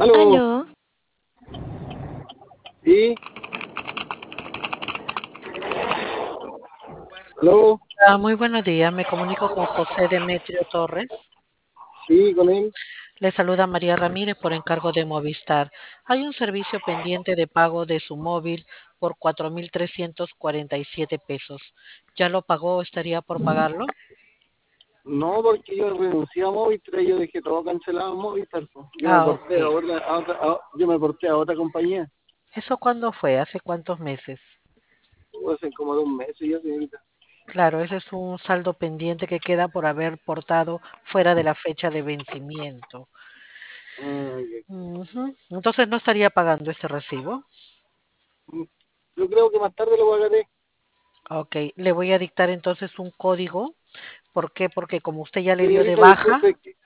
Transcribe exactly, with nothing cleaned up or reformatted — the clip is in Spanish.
Aló, Aló. sí, aló, Ah, muy buenos días, me comunico con José Demetrio Torres. sí, con él. Le saluda María Ramírez por encargo de Movistar. Hay un servicio pendiente de pago de su móvil por cuatro mil trescientos cuarenta y siete pesos. ¿Ya lo pagó o estaría por pagarlo? No, porque yo renuncié a Movistar y yo dejé todo cancelado en Movistar, po. Yo me Ah, porté a ok. otra, a otra- a- yo me porté a otra compañía. ¿Eso cuándo fue? ¿Hace cuántos meses? Tuvo hace como dos meses ya, señorita. Claro, ese es un saldo pendiente que queda por haber portado fuera de la fecha de vencimiento. Ah, ya. Ujú. Entonces no estaría pagando ese recibo. Mm, Yo creo que más tarde lo pagaré. Ok, le voy a dictar entonces un código. ¿Por qué? Porque como usted ya le dio de Señorita, baja, disculpe,